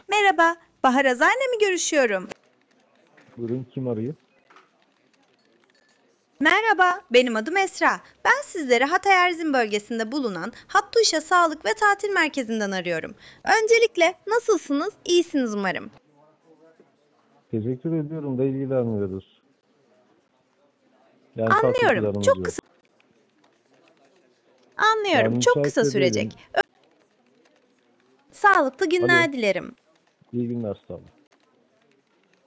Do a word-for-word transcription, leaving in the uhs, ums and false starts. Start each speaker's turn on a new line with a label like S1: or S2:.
S1: Merhaba, Bahar Azar'la mı görüşüyorum?
S2: Buyurun, kim arıyor?
S1: Merhaba, benim adım Esra. Ben sizleri Hatay Erzin bölgesinde bulunan Hattuşa Sağlık ve Tatil Merkezi'nden arıyorum. Öncelikle nasılsınız? İyisiniz umarım.
S2: Teşekkür ediyorum da ilgilenmiyoruz. Yani tatil
S1: Anlıyorum,
S2: planımız
S1: çok
S2: yok.
S1: kısa
S2: Yani
S1: anlıyorum, çok
S2: müsait
S1: kısa
S2: de değilim.
S1: sürecek. Sağlıklı
S2: Alo,
S1: günler dilerim.
S2: iyi günler, sağ olun.